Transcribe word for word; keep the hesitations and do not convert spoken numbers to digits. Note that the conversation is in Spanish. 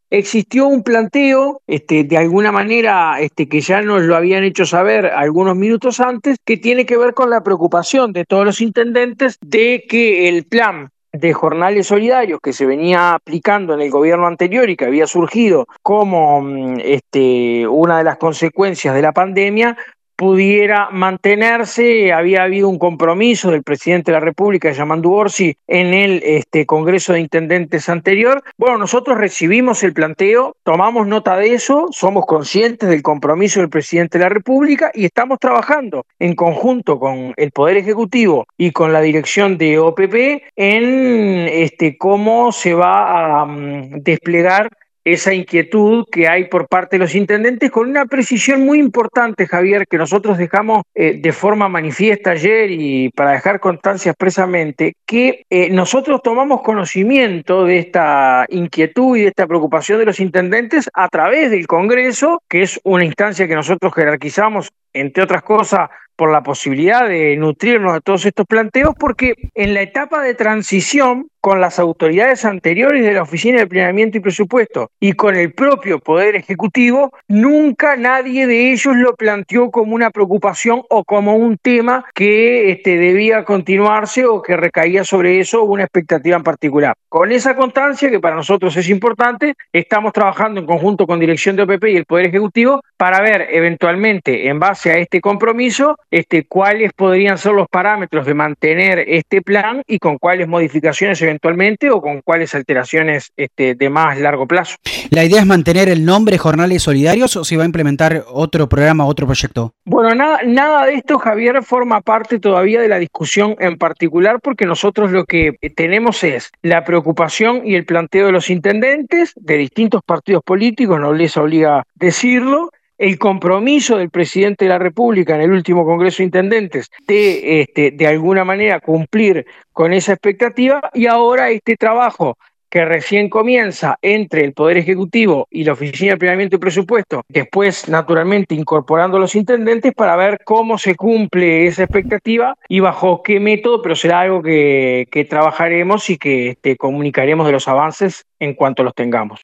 existió un planteo, este, de alguna manera, este, que ya nos lo habían hecho saber algunos minutos antes, que tiene que ver con la preocupación de todos los intendentes de que el plan de jornales solidarios que se venía aplicando en el gobierno anterior y que había surgido como mm, este, una de las consecuencias de la pandemia pudiera mantenerse. Había habido un compromiso del presidente de la República, Yamandu Orsi, en el este, Congreso de Intendentes anterior. Bueno, nosotros recibimos el planteo, tomamos nota de eso, somos conscientes del compromiso del presidente de la República y estamos trabajando en conjunto con el Poder Ejecutivo y con la dirección de O P P en este, cómo se va a um, desplegar esa inquietud que hay por parte de los intendentes, con una precisión muy importante, Javier, que nosotros dejamos eh, de forma manifiesta ayer, y para dejar constancia expresamente, que eh, nosotros tomamos conocimiento de esta inquietud y de esta preocupación de los intendentes a través del Congreso, que es una instancia que nosotros jerarquizamos, entre otras cosas, por la posibilidad de nutrirnos de todos estos planteos, porque en la etapa de transición, con las autoridades anteriores de la Oficina de Planeamiento y Presupuesto y con el propio Poder Ejecutivo, nunca nadie de ellos lo planteó como una preocupación o como un tema que este, debía continuarse o que recaía sobre eso una expectativa en particular. Con esa constancia, que para nosotros es importante, estamos trabajando en conjunto con Dirección de O P P y el Poder Ejecutivo para ver eventualmente, en base a este compromiso, este, cuáles podrían ser los parámetros de mantener este plan y con cuáles modificaciones eventualmente o con cuáles alteraciones este, de más largo plazo. ¿La idea es mantener el nombre Jornales Solidarios o se va a implementar otro programa, otro proyecto? Bueno, nada, nada de esto, Javier, forma parte todavía de la discusión en particular, porque nosotros lo que tenemos es la preocupación y el planteo de los intendentes de distintos partidos políticos, no les obliga decirlo, el compromiso del presidente de la República en el último Congreso de Intendentes de, este, de alguna manera cumplir con esa expectativa, y ahora este trabajo que recién comienza entre el Poder Ejecutivo y la Oficina de Planeamiento y Presupuesto, después naturalmente incorporando a los intendentes para ver cómo se cumple esa expectativa y bajo qué método, pero será algo que, que trabajaremos y que este, comunicaremos de los avances en cuanto los tengamos.